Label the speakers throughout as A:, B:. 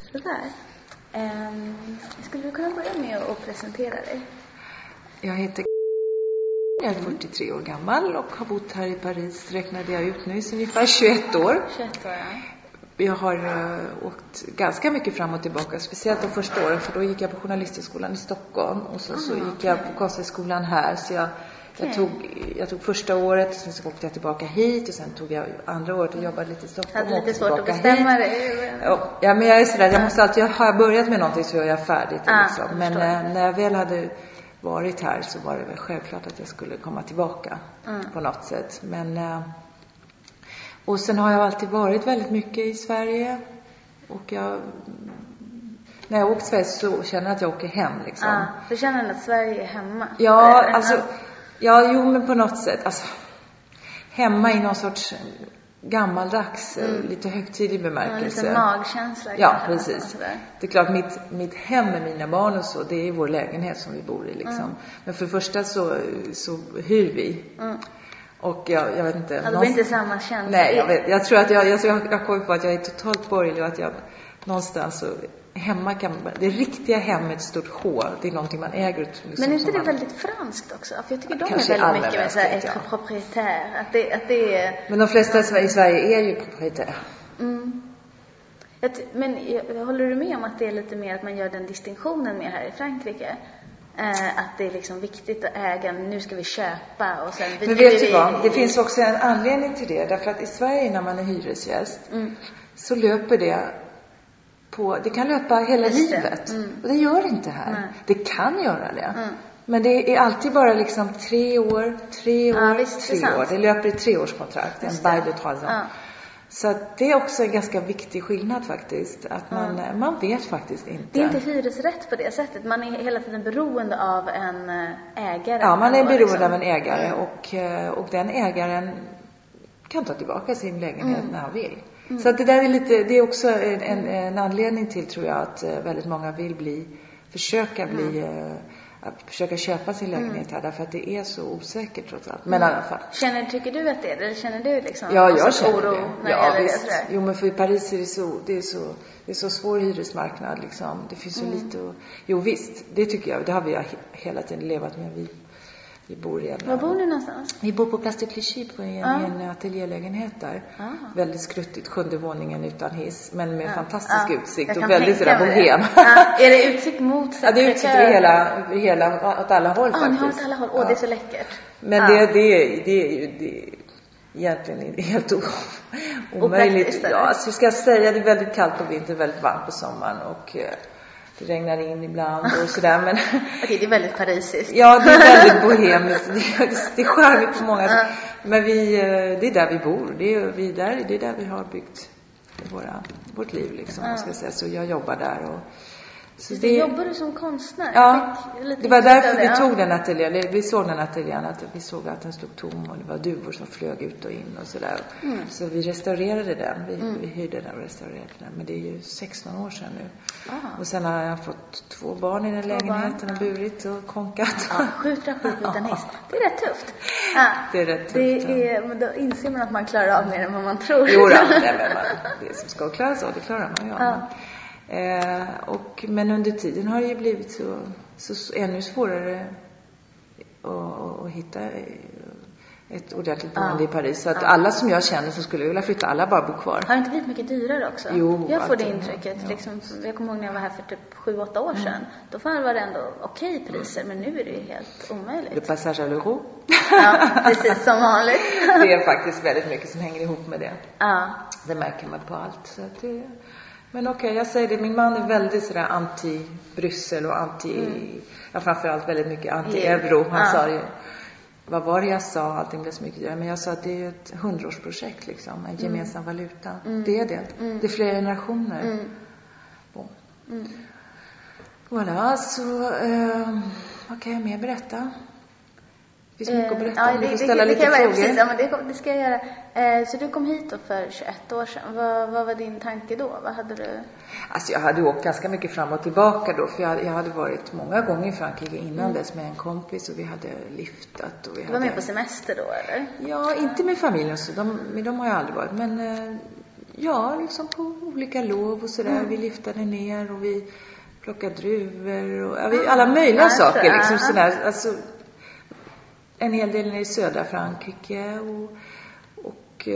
A: Sådär. Skulle du kunna börja med att presentera dig?
B: Jag heter jag är 43 år gammal och har bott här i Paris, räknade jag ut nu, så ungefär 21 år.
A: 21 år, ja.
B: Jag har åkt ganska mycket fram och tillbaka, speciellt de första åren, för då gick jag på Journalisthögskolan i Stockholm och så gick jag på Konsthögskolan här, så jag tog första året, sen så åkte jag tillbaka hit och sen tog jag andra året och jobbade lite i Stockholm.
A: Hade lite svårt att bestämma dig.
B: Ja, men jag är sådär, jag måste alltid, har jag börjat med någonting så är jag färdigt liksom. Men när jag väl hade varit här så var det väl självklart att jag skulle komma tillbaka på något sätt. Men och sen har jag alltid varit väldigt mycket i Sverige, och när jag åker till Sverige så känner jag att jag åker hem liksom.
A: Du känner att Sverige är hemma?
B: Ja, alltså men på något sätt, alltså hemma i någon sorts gammaldags, lite högtidlig bemärkelse.
A: Lite magkänsla.
B: Ja, precis. Det är klart, mitt hem med mina barn och så, det är vår lägenhet som vi bor i liksom. Men för det första så hyr vi. Och jag vet inte.
A: Det blir inte samma känsla.
B: Nej, jag tror att jag kommer på att jag är totalt borgerlig och att jag någonstans så hemma det riktiga hemmet, stort H, det är någonting man äger. Liksom,
A: men är inte det väldigt franskt också? För jag tycker de är väldigt mycket med såhär ett proprietär. Att det är...
B: Men de flesta i Sverige är ju proprietär.
A: Men håller du med om att det är lite mer att man gör den distinktionen mer här i Frankrike? Att det är liksom viktigt att äga, nu ska vi köpa och sen...
B: Men vet du vad? Det finns också en anledning till det. Därför att i Sverige när man är hyresgäst så löper det kan löpa hela livet. Och det gör det inte här. Nej. Det kan göra det. Men det är alltid bara liksom 3 år. Det löper i 3-årskontrakt. En bail de 3 ans. Så att det är också en ganska viktig skillnad faktiskt. Att man vet faktiskt inte.
A: Det är inte hyresrätt på det sättet. Man är hela tiden beroende av en ägare.
B: Ja, man är beroende av en ägare. Och den ägaren kan ta tillbaka sin lägenhet när han vill. Så att det där är det är också en anledning till, tror jag, att väldigt många vill försöka köpa sin lägenhet här, därför att det är så osäkert trots allt. Men i alla fall.
A: Tycker du att det är det? Eller känner du liksom
B: jag känner
A: oro
B: det.
A: när det gäller
B: visst.
A: det?
B: Jo, men för i Paris är det är så svår hyresmarknad liksom. Det finns så lite jo visst, det tycker jag. Det har vi hela tiden levat med. Vi bor i
A: Var bor ni någonstans?
B: Vi bor på Place de Clichy på en ateljélägenhet där. Väldigt skruttigt, 7:e våningen utan hiss, men med fantastisk utsikt och väldigt sådär bohem.
A: Är det utsikt mot?
B: Ja, det är utsikt över hela åt alla håll faktiskt.
A: Ni har åt alla håll. Det är så läckert.
B: Men det är ju egentligen helt omöjligt. Så ska jag säga, det är väldigt kallt på vintern, väldigt varmt på sommaren och det regnar in ibland och sådär, men
A: okej, det är väldigt parisiskt.
B: Ja, det är väldigt bohemiskt. Det är charmigt på många sätt. Men det är där vi bor. Det är där vi har byggt vårt liv liksom, man ska säga. Så jag jobbar där och så
A: jobbar du som konstnär?
B: Ja, det var därför vi tog den ateljén. Vi såg den ateljén, att vi såg att den stod tom och det var duvor som flög ut och in och sådär. Så vi restaurerade den. Vi hyrde den och restaurerade den. Men det är ju 16 år sedan nu. Och sen har jag fått 2 barn i den lägenheten och burit och konkat.
A: Skjuta utan hiss. Det är rätt tufft.
B: Det är rätt tufft.
A: Men då inser man att man klarar av mer än vad man tror.
B: Jo, det som ska klaras av, det klarar man ju. Men under tiden har det ju blivit så ännu svårare att hitta ett ordentligt boende i Paris. Så att alla som jag känner som skulle vilja flytta, alla bara bor kvar.
A: Har det inte blivit mycket dyrare också?
B: Jo,
A: jag får det intrycket. Liksom, jag kommer ihåg när jag var här för typ 7-8 år sedan. Då var det ändå okej priser, men nu är det ju helt omöjligt.
B: Le passage à l'euro.
A: Ja, precis som vanligt.
B: Det är faktiskt väldigt mycket som hänger ihop med det. Det märker man på allt. Så att men okej, jag säger det. Min man är väldigt sådär anti-Bryssel och framförallt väldigt mycket anti-euro. Han sa det. Vad var det jag sa? Allting blev så mycket dyrare. Men jag sa att det är ett 100-årsprojekt liksom. En gemensam valuta. Det är det. Det är flera generationer. Voilà, så vad kan jag mer berätta? Det finns mycket att berätta om. Du får ställa lite frågor.
A: Precis, det ska jag göra. Så du kom hit då för 21 år sedan. Vad var din tanke då? Vad hade du?
B: Alltså jag hade åkt ganska mycket fram och tillbaka då. För jag hade varit många gånger i Frankrike innan dess med en kompis. Och vi hade liftat. Och
A: du var med på semester då, eller?
B: Ja, inte med familjen. Så de har jag aldrig varit. Men Ja, liksom på olika lov och sådär. Vi lyftade ner och vi plockade druvor och alla möjliga saker liksom sådär. Alltså en hel del i södra Frankrike och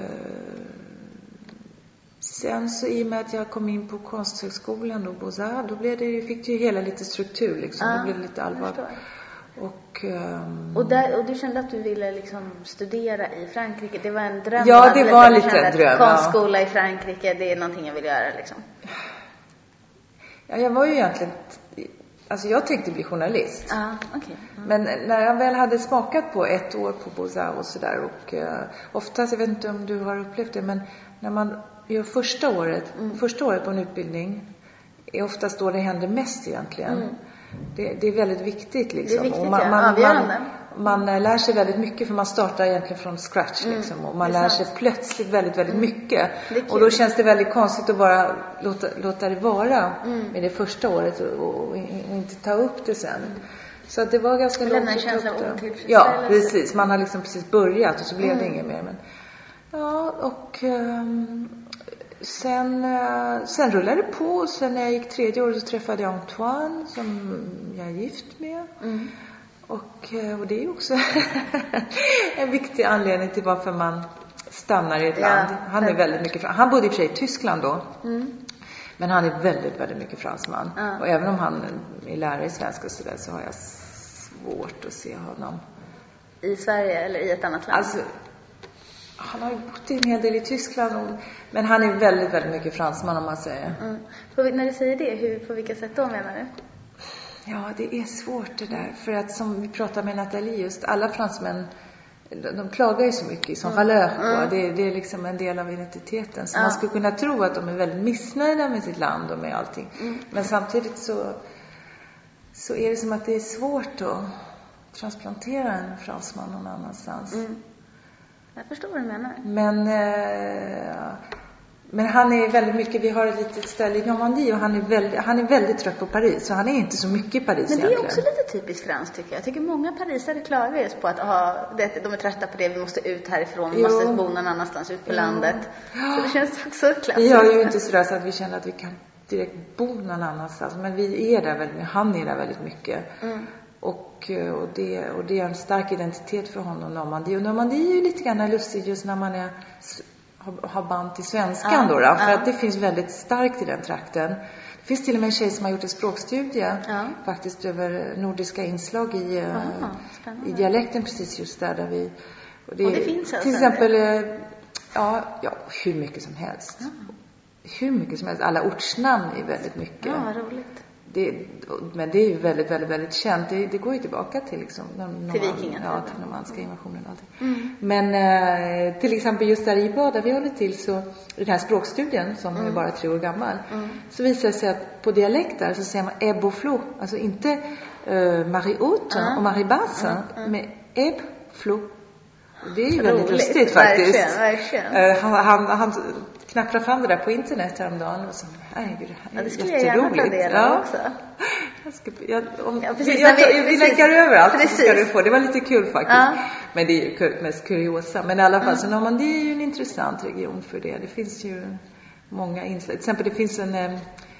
B: sen så i och med att jag kom in på konsthögskolan då, Beaux-Arts, då fick det ju hela lite struktur liksom. Då blev det lite allvar. Och
A: du kände att du ville liksom studera i Frankrike. Det var en dröm.
B: Ja, det var lite en dröm.
A: Konstskola i Frankrike, det är någonting jag vill göra liksom.
B: Ja, jag var ju egentligen... Alltså jag tänkte bli journalist.
A: Okay.
B: Men när jag väl hade smakat på 1 år på Beaux-Arts och sådär. Och oftast, jag vet inte om du har upplevt det, men när man gör första året på en utbildning är oftast då det händer mest egentligen. Det är väldigt viktigt liksom.
A: Det är viktigt,
B: och man lär sig väldigt mycket, för man startar egentligen från scratch liksom. Och man lär sig plötsligt väldigt, väldigt mycket. Och då känns det väldigt konstigt att bara låta det vara med det första året och inte ta upp det sen. Så att det var ganska långt att ta upp det. Ja, precis. Man har liksom precis börjat och så blev det inget mer. Men, ja, och... Sen rullade det på, och sen när jag gick 3:e året så träffade jag Antoine som jag är gift med. Och det är ju också en viktig anledning till varför man stannar i ett land. Han är väldigt mycket han bodde i och för sig i Tyskland då. Men han är väldigt, väldigt mycket fransman. Och även om han är lärare i svenska så där, så har jag svårt att se honom
A: i Sverige eller i ett annat land.
B: Alltså, han har ju bott en hel del i Tyskland. Men han är väldigt, väldigt mycket fransman, om man säger.
A: När du säger det, på vilka sätt då menar du?
B: Ja, det är svårt det där. För att som vi pratar med Nathalie, just alla fransmän, de klagar ju så mycket som Valeur. Det är liksom en del av identiteten. Så man skulle kunna tro att de är väldigt missnöjda med sitt land och med allting. Men samtidigt så är det som att det är svårt att transplantera en fransman någon annanstans.
A: Jag förstår vad du menar.
B: Men han är väldigt mycket, vi har ett litet ställe i Normandie och han är väldigt trött på Paris. Så han är inte så mycket i Paris egentligen.
A: Men det är också lite typiskt franskt tycker jag. Jag tycker många parisare klagar just på att de är trötta på det. Vi måste ut härifrån, vi måste bo någon annanstans ut på landet. Så det känns också klassiskt.
B: Vi har ju inte sådär så att vi känner att vi kan direkt bo någon annanstans. Men vi är där väldigt mycket, han är där väldigt mycket. Och det är en stark identitet för honom, Normandie. Och Normandie är ju lite grann lustigt just när man har band till svenskan då. För att det finns väldigt starkt i den trakten. Det finns till och med en tjej som har gjort en språkstudie faktiskt över nordiska inslag i dialekten precis just där vi... Och det finns alltså till exempel, hur mycket som helst. Hur mycket som helst. Alla ortsnamn är väldigt mycket.
A: Ja, vad roligt.
B: Men det är ju väldigt, väldigt, väldigt känt. Det går ju tillbaka till liksom
A: till vikingen.
B: Ja, till normanska invasionen och allting. Men till exempel just där i Bad där vi håller till, så i den här språkstudien som är bara 3 år gammal, så visar det sig att på dialekter så säger man ebb och flå. Alltså inte Marie Haute och Marie Basse, men ebb, flå. Det är ju väldigt lustigt faktiskt.
A: Verkligen.
B: Han knapprar fram det där på internet häromdagen och så,
A: det skulle jag gärna ta del av också.
B: Vi lägger överallt så ska du få. Det var lite kul faktiskt. Men det är ju mest kuriosa. Men i alla fall, så Normandie är ju en intressant region för det. Det finns ju många inslag. Till exempel det finns en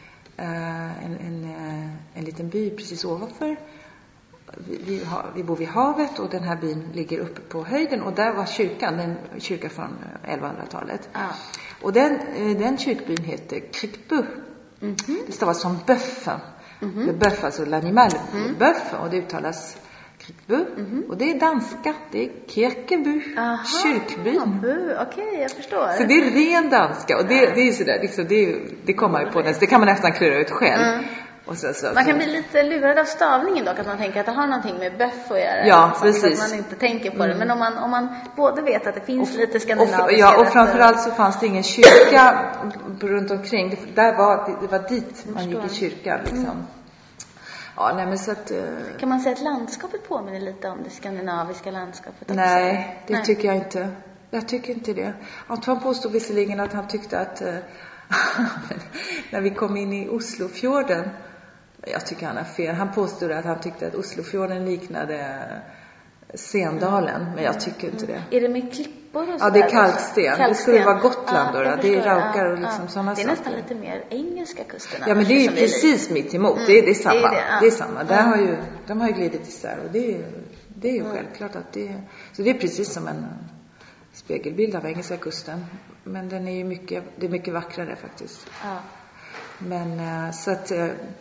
B: liten by precis ovanför. Vi bor vid havet och den här byn ligger uppe på höjden, och där var kyrkan, en kyrka från 1100-talet. Och den kyrkbyn heter Criquebuc. Det stavas som bœuf. Le bœuf, alltså l'animal bœuf, och det uttalas Criquebuc. Och det är danska, det är Kirkeby, kyrkbyn.
A: Okej, jag förstår.
B: Så det är ren danska, och det är sådär, liksom, det kommer ju på det kan man nästan klura ut själv. Och
A: man kan bli lite lurad av stavningen dock, att man tänker att det har någonting med böff att göra.
B: Ja, precis.
A: Så att man inte tänker på det. Men om man både vet att det finns lite skandinaviska
B: och framförallt så fanns det ingen kyrka runt omkring. Det var dit man gick i kyrkan liksom. Ja, nej, men så att,
A: kan man säga att landskapet påminner lite om det skandinaviska landskapet också?
B: Nej, det tycker jag inte. Jag tycker inte det. Antoine påstod visserligen att han tyckte att när vi kom in i Oslofjorden, jag tycker han har fel. Han påstod att han tyckte att Oslofjorden liknade Sendalen, men jag tycker inte det.
A: Är det med klippor klippor och så.
B: Ja, det är kalksten. Det skulle vara Gotland då. Det är raukar och liksom sådana saker.
A: Det är nästan lite mer engelska kusten.
B: Ja, men det är ju precis mitt emot. Det är samma. Det är samma. Där de har ju glidit isär. Och det är ju självklart att det är... Så det är precis som en spegelbild av engelska kusten. Men den är ju det är mycket vackrare faktiskt. Ja. Men så att...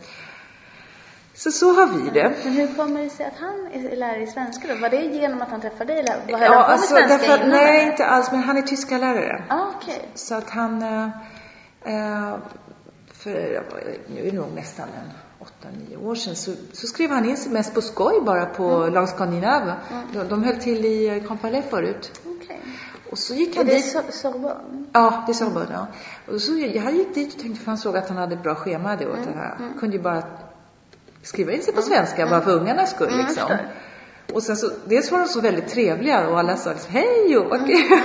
B: Så har vi det.
A: Men hur kommer det sig att han är lärare i svenska då? Var det genom att han träffade dig? Eller vad
B: ja, alltså, nej, inte alls. Men han är tyska lärare.
A: Okay.
B: Så att han... för nu är det nog nästan 8-9 år sedan så skrev han in sig mest på skoj bara på Lang Scandinave. De höll till i Grand Palais förut.
A: Okay.
B: Och så gick han
A: dit. Sorbonne?
B: Ja, det är Sorbonne, ja. Och så jag gick dit och tänkte, för han såg att han hade bra schema det åt det här. Kunde ju bara skriva in sig på svenska bara för ungarnas skull liksom. Och sen så, dels var de så väldigt trevliga och alla sa liksom, hej och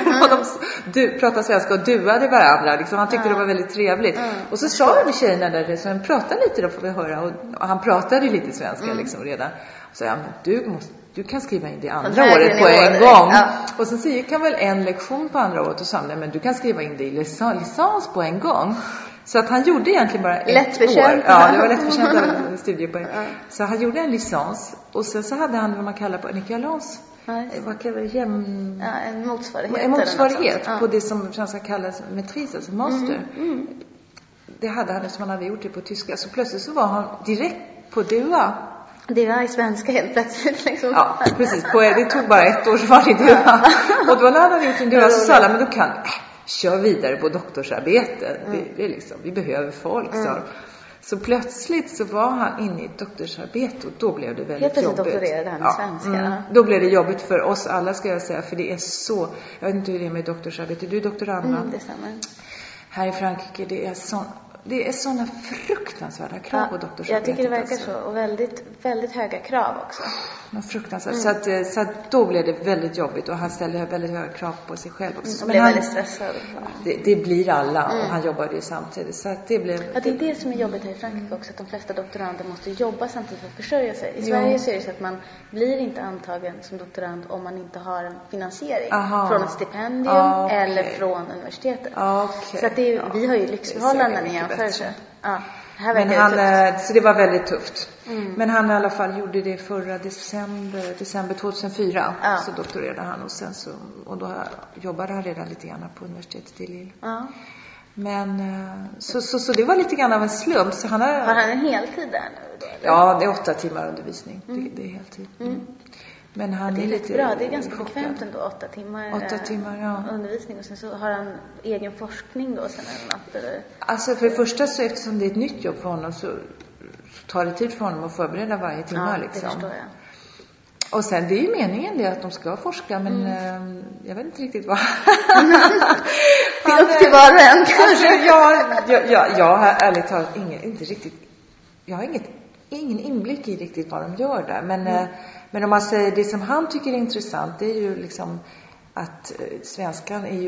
B: de pratade svenska och duade varandra liksom. Han tyckte det var väldigt trevligt. Och så sa de tjejerna där, så han pratade lite, då får vi höra. Och han pratade lite svenska liksom redan. Så jag, men du kan skriva in det andra året på en gång. Ja. Och sen så gick han väl en lektion på andra året och sa, men du kan skriva in det i licens på en gång. Så att han gjorde egentligen bara ett år. Ja, det var lättförtjänt av studiepoäng. Så han gjorde en licens. Och sen så hade han vad man kallar på en equivalence. Vad kallar det?
A: En motsvarighet.
B: En motsvarighet på det som franska kallas maîtrise, alltså master. Det hade han som han hade gjort det på tyska. Så plötsligt så var han direkt på DUA.
A: Det var i svenska helt plötsligt liksom.
B: Ja, precis. Det tog bara 1 år så var det DUA. Och då när han hade gjort en DUA så sa alla, men då kan... kör vidare på doktorsarbete. Det är liksom, vi behöver folk. Så plötsligt så var han inne i ett doktorsarbete och då blev det väldigt jobbigt.
A: Doktorerade han i svenska.
B: Då blev det jobbigt för oss alla, ska jag säga, för det är så, jag vet inte hur det är med doktorsarbete. Du är doktorand, va?
A: Det stämmer.
B: Här i Frankrike, det är såna fruktansvärda krav på doktorsarbetet.
A: Jag tycker det verkar så. Och väldigt, väldigt höga krav också.
B: Fruktansvärt. Så att då blev det väldigt jobbigt. Och han ställde väldigt höga krav på sig själv också.
A: Och blev väldigt stressad.
B: Det blir alla. Och han jobbade ju samtidigt. Så att det blev...
A: Ja, det är det som är jobbigt här i Frankrike också. Att de flesta doktorander måste jobba samtidigt för att försörja sig. I Sverige så är det så att man blir inte antagen som doktorand om man inte har en finansiering. Från ett stipendium eller från universitetet. Så att vi har ju lyxförhållanden i jämförelse. Så
B: det var väldigt tufft. Men han i alla fall gjorde det förra december 2004. Så doktorerade han och då jobbade han redan lite grann på universitetet i Lille. Men så det var lite grann av en slump. Så har
A: han en heltid där nu då? Eller?
B: Ja, det är 8 timmar undervisning. Det är heltid. Men han
A: är lite bra, det är ganska bekvämt ändå, 8 timmar undervisning. Och sen så har han egen forskning då sen eller något, eller?
B: Alltså för det första så, eftersom det är ett nytt jobb för honom, så tar det tid för honom att förbereda varje timme liksom.
A: Det förstår jag.
B: Och sen det är ju meningen det att de ska forska, men jag vet inte riktigt vad.
A: Det är upp till var och en kanske.
B: Jag har ärligt talat inte riktigt, jag har ingen inblick i riktigt vad de gör där. Men om man säger det som han tycker är intressant, det är ju liksom att svenskan är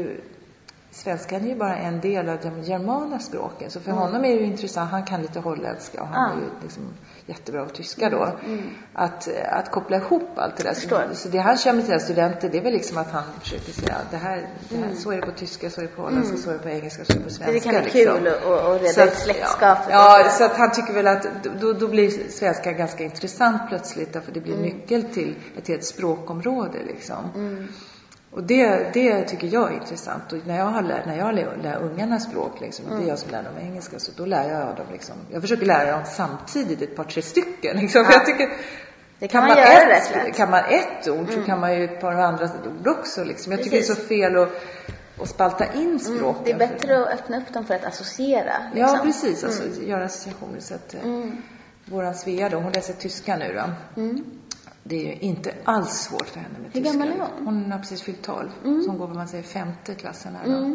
B: ju bara en del av de germana språken. Så för honom är det ju intressant, han kan lite holländska och han är ju liksom jättebra på tyska då. Att koppla ihop allt det där. Så det han kör med sina studenter, det är väl liksom att han försöker säga det här så är det på tyska, så är det på holländska, så är det på engelska, så är det på svenska.
A: Det kan bli
B: liksom
A: kul att reda ut släktskapet.
B: Ja, så att han tycker väl att då blir svenska ganska intressant plötsligt, därför det blir nyckel till ett helt språkområde liksom. Och det tycker jag är intressant. Och när jag lär ungarna språk liksom, det är jag som lär dem engelska, så då lär jag dem liksom, jag försöker lära dem samtidigt ett par 3 stycken liksom. Jag tycker
A: det kan man göra rätt lätt.
B: Kan man ett ord så kan man ju ett par andra ord också liksom. Jag tycker det är så fel att spalta in språk.
A: Det är bättre att öppna upp dem för att associera liksom.
B: Ja, precis, alltså göra associationer. Så att våran Svea då, hon läser tyska nu då. Det är ju inte alls svårt för henne med tyska.
A: Hur gammal är hon?
B: Hon har precis fyllt 12. Så hon går, vad man säger, 5:e klassen här då.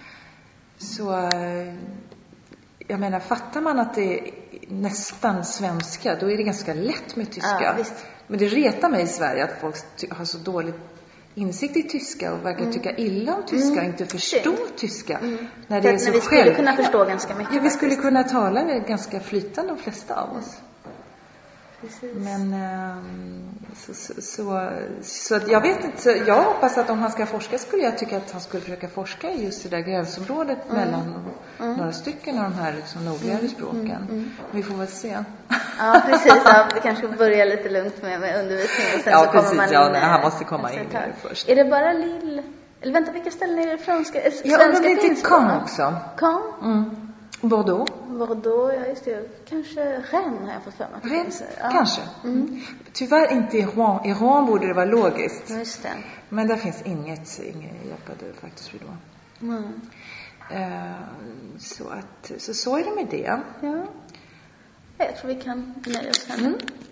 B: Så jag menar, fattar man att det är nästan svenska, då är det ganska lätt med tyska.
A: Ja, visst.
B: Men det retar mig i Sverige att folk har så dålig insikt i tyska och verkar tycka illa om tyska och inte förstå tyska. När det är så
A: vi skulle kunna förstå ganska mycket.
B: Ja, vi skulle kunna tala ganska flytande, de flesta av oss.
A: Precis.
B: Men så att jag vet inte, så jag hoppas att om han ska forska skulle jag tycka att han skulle försöka forska i just det där gränsområdet mellan några stycken av de här liksom nordligare språken. Vi får väl se.
A: Ja, precis. Ja, vi kanske börjar lite lugnt med undervisning och sen så
B: precis,
A: kommer man in.
B: Ja, han måste komma in först.
A: Är det bara eller vänta, vilka ställen är det franska?
B: Jag undrar om det inte är Caen också.
A: Caen?
B: Bordeaux,
A: ja just det. Kanske Rennes har jag fått för mig.
B: Rennes, kanske. Tyvärr inte i Rouen. I Rouen borde det vara logiskt.
A: Just det.
B: Men där finns inget hjälpade faktiskt vid då. Så är det med det.
A: Ja. Jag tror vi kan nöja oss här.